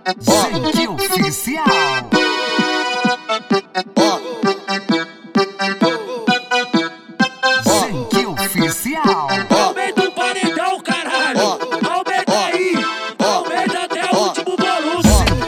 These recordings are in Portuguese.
Gente oficial. Gente oficial. Aumenta o paredão, caralho. Aumenta aí. Aumenta até o último volume.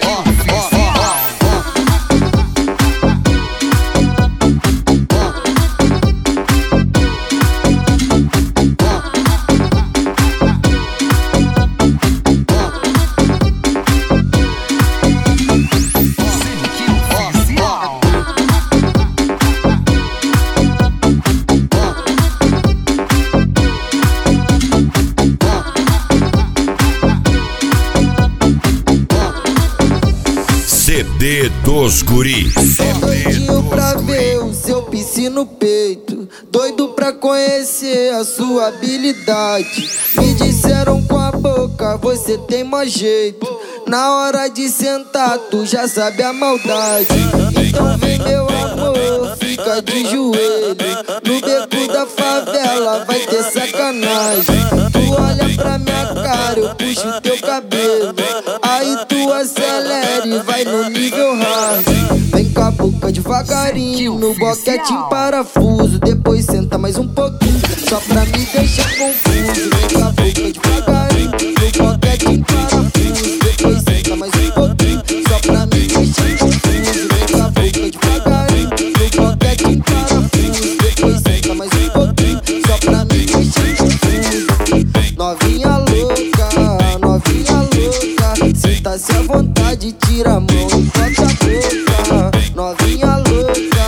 CD dos Guris. Doidinho pra ver o seu piercing no peito, doido pra conhecer a sua habilidade. Me disseram com a boca, você tem mó jeito, na hora de sentar tu já sabe a maldade. Então vem meu amor, fica de joelho, no beco da favela vai ter sacanagem. Tu olha pra minha cara, eu puxo teu cabelo, aí tu acelera e vai no nível hard. Vem com a boca devagarinho, no boquete em parafuso, depois senta mais um pouquinho, só pra me deixar confuso. Vem com a boca devagarinho, no boquete em parafuso, depois senta mais um pouquinho, só pra me deixar confuso. Vem com a boca devagarinho, no boquete em parafuso, depois senta mais um pouquinho, só pra me deixar confuso. Novinha louca, sinta-se à vontade, tira a mão e bota a boca. Novinha louca,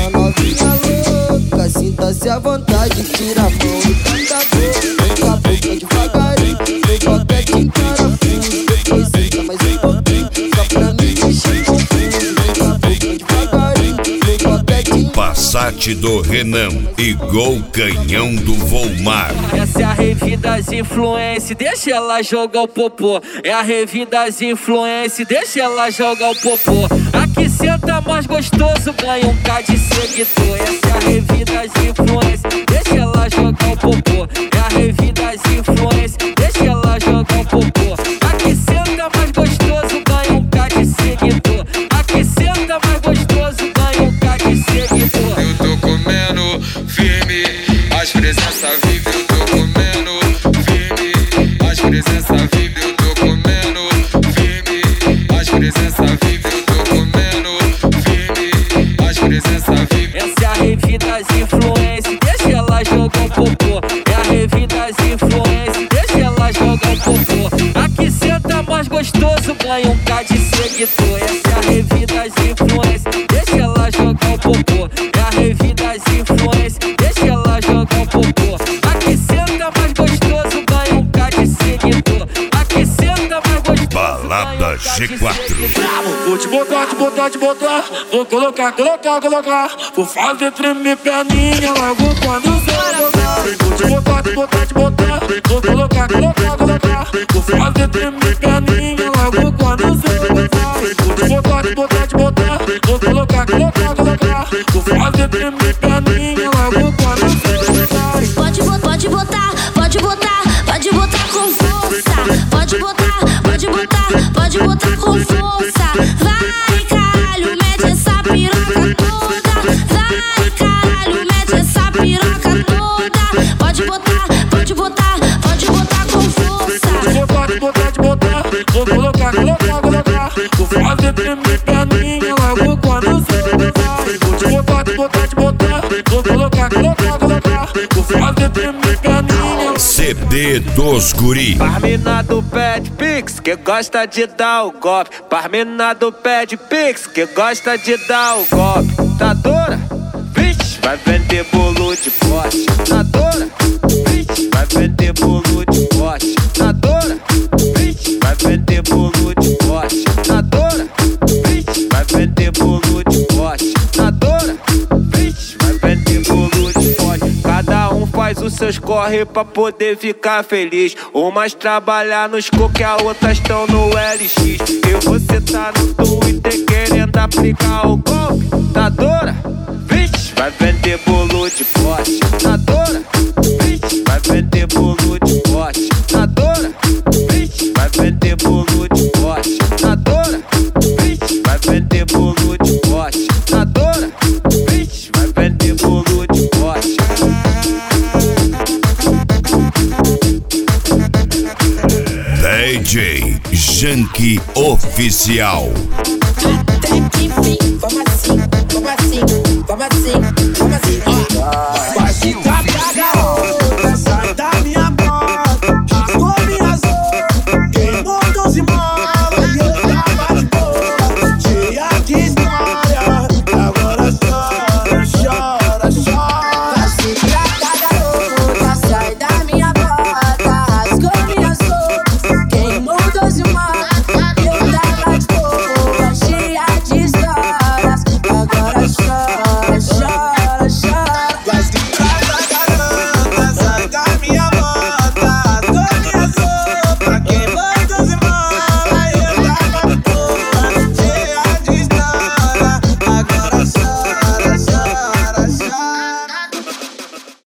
sinta-se à vontade, tira a mão e bota a boca. Vem com a boca devagarinho, no boquete em parafuso, depois senta mais um pouquinho, só pra me deixar confuso. Vem com a boca devagarinho, no boquete em Passat do Renan e Gol Canhão do Volmar. Essa é a rave das influências, deixa ela jogar o popô. É a rave das influências, deixa ela jogar o popô. Aqui senta mais gostoso, ganha um K de seguidor. Essa é a rave das influências, deixa ela jogar o popô. É a rave das influências, deixa ela jogar o popô. Aqui senta mais gostoso, ganha um K de seguidor. Aqui senta mais gostoso, ganha um K de seguidor. Eu tô comendo firme, as presenças vivem, eu tô comendo firme, as presenças vivem, eu tô comendo firme, as presenças vivem, eu tô comendo firme, as presenças vivem. Essa é a rave das influências, deixa ela jogar um popô. É a rave das influências, deixa ela jogar um popô. Aqui senta mais gostoso, ganha um K de seguidor. Essa é a rave das influências, deixa ela jogar um popô. É a rave das influências, deixa ela jogar um popô. Aqui senta mais gostoso, ganha um K de seguidor. Aqui senta mais gostoso. Balada G4. Vou te botar, vou colocar. Vou fazer tremer perninha logo quando você jogar. Vou te botar, vou colocar. Vou fazer tremer perninha logo quando você jogar. Vou te botar, vou colocar. Vou fazer tremer perninha logo quando você jogar. Pode botar com força. Pode botar com força. Vai, caralho, mete essa piroca toda. Vai, caralho, mete essa piroca toda. Pode botar com força. Pode botar, vou colocar. Vou fazer tremer perninha logo quando você jogar. Vou te botar, vou colocar. Vou fazer tremer perninha. CD dos Guris. Parmina do Pad Pix, que gosta de dar o golpe. Parmina do Pad Pix, que gosta de dar o golpe. Tá dura? Vixe, vai vender bolo de pote. Tá dura? Vixe, vai vender bolo de pote. Tá dura? Vixe, vai vender bolo de pote. Tá dura? Vixe, vai vender bolo de pote. Tá dura? Vixe, vai vender bolo de pote. Cada um faz os seus corre pra poder ficar feliz. Umas trabalhar nos coque, a outras estão no LX. E você tá no Twitter querendo aplicar o golpe. Tá dura? Vixe, vai vender bolo de pote. Tá dura? Vixe, vai vender bolo de pote. Tá dura? Vixe, vai vender bolo de pote. Tá dura? DJ Janky Oficial. Até que fim, vamos assim, vamos assim, vamos assim, vamos assim, ó. Vai ficar pra